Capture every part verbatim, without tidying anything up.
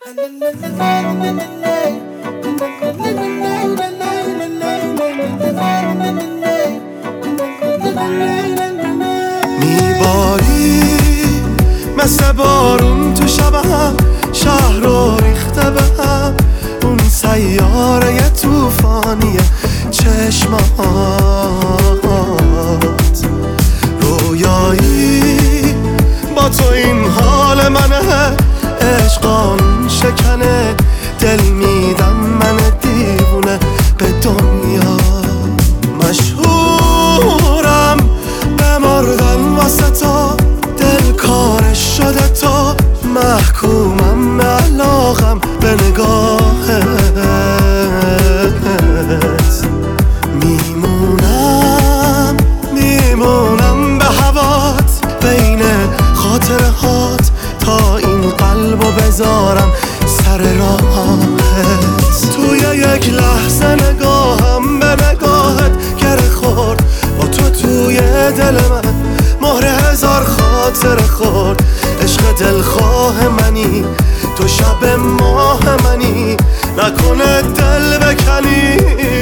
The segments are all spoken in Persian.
میباری مثل بارون تو شبم، شهر رو ریخته به هم اون سیاره توفانی چشمات. رویایی با تو این حال منه، عشقان شکنه دل میدم من دیوونه به دنیا. مشهورم بمردن واسه تو، دل کارش شده تو، محکومم به علاقم به نگاهت. میمونم میمونم به هوات، بین خاطرهات تا این قلبو بذارم سر راهت. توی یک لحظه نگاهم به نگاهت گره خورد، با تو توی دل من مهر هزار خاطر خورد. عشق دلخواه منی تو، شب ماه منی، نکنه دل بکنی.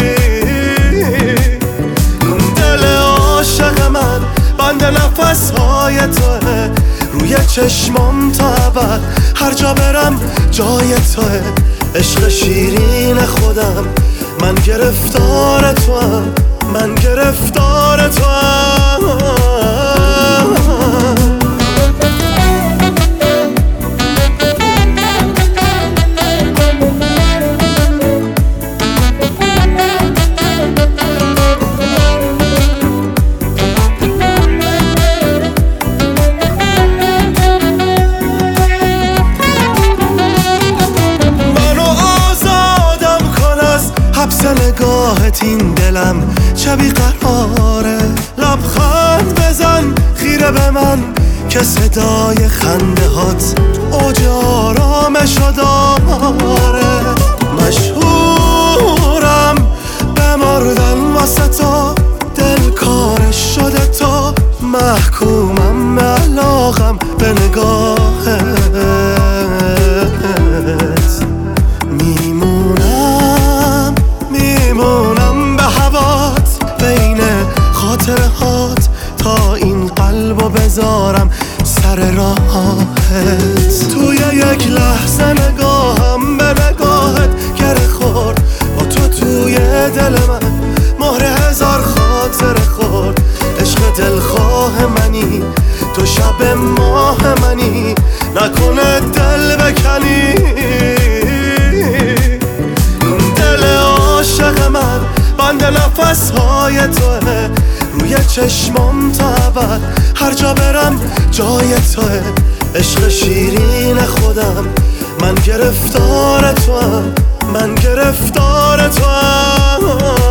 دل عاشق من بند نفس های توه، روی چشمام تا ابد هر جا برم جای توه. عشق شیرین خودم من گرفتار توام، من گرفتار توام. حبس نگاهت این دلم چه بیقراره، لبخند بزن خیره به من که صدای خنده هات اوج آرامشو داره. مشهورم بمردن واسه تو، دل کارش شده تو، محکومم به علاقم به نگاهت. میمونم میمونم به هوات، بین خاطرهات تا این قلبو بذارم سر راهت. توی یک لحظه نگاهم به نگاهت گره خورد، با تو توی دل من مهر هزار خاطر خورد. عشق دلخواه منی تو، شب ماه منی، نکنه دل بکنی. عاشق من بند نفس های توه، روی چشمام تا ابد هر جا برم جای توه. عشق شیرین خودم من گرفتار توام، من گرفتار توام.